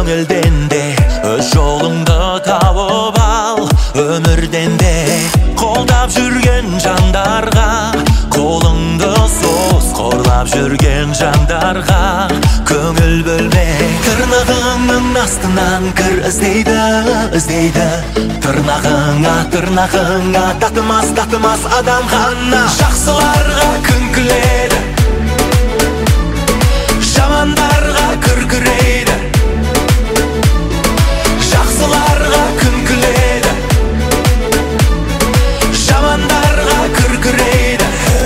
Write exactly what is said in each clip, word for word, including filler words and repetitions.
көңілден де өз жолыңды тауып ал. Өмірден де қолдап жүрген жандарға қолыңды сос, қорлап жүрген жандарға көңіл бөлме. Тырнағыңның астынан кір іздейді, іздейді. Тырнағыңа, тырнағыңа татымас, татымас адам ғана. Жақсыларға күн күледі, жамандарға күркірейді. Жақсыларға күн күледі, жамандарға күркірейді.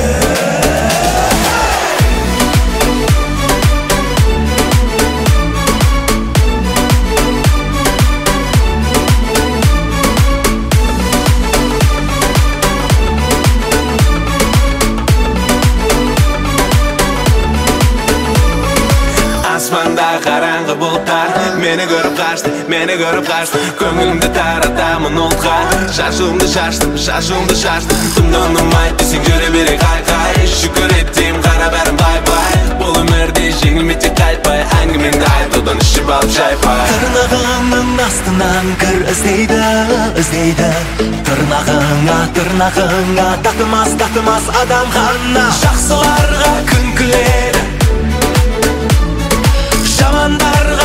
Асманда қараңғы бұлттар мені көріп қашты, мені көріп қашты. Көңілімді таратамын ұлтқа, шашуымды шаштым, шашуымды шаштым. Тымдыным айт десең жүре бере қай-қай. Шүкір еттім қара бәрім бай-бай. Бұл өмірде жеңілмейді қайтпай, әңгімеңді айт одан ішіп алып жайпай. Тырнағыңның астынан кір іздейді, іздейді. Тырнағыңа, тырнағыңа татымас, татымас адам ғана. Жақсыларға күн күледі, жамандарға